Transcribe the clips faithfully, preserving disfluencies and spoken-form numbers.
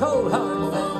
cold hard fact.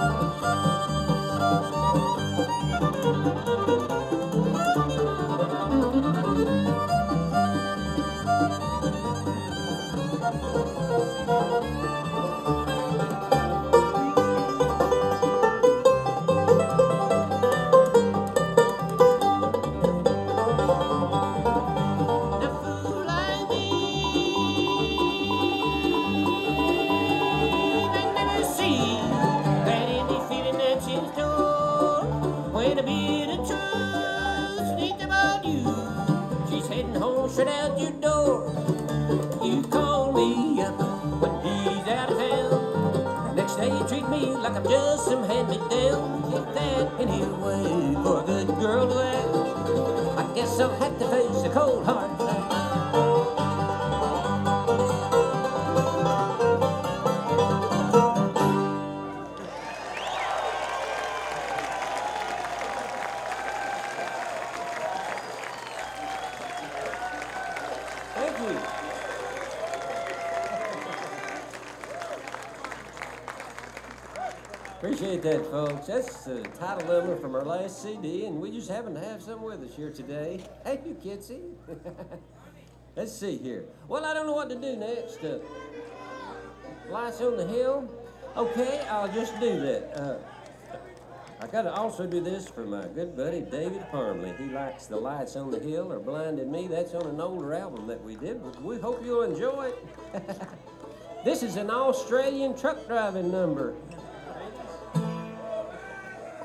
Straight out your door. You call me up when he's out of town. Next day you treat me like I'm just some hand-me-down. If that any way for a good girl to act, I guess I'll have to face the cold hard fact. Thank you. Appreciate that, folks. That's the title number from our last C D, and we just happen to have some with us here today. Hey, you Kitsy. Let's see here. Well, I don't know what to do next. Uh, lights on the hill? Okay, I'll just do that. Uh, I gotta also do this for my good buddy David Parmley. He likes The Lights on the Hill or Blinded Me. That's on an older album that we did, but we hope you'll enjoy it. This is an Australian truck driving number.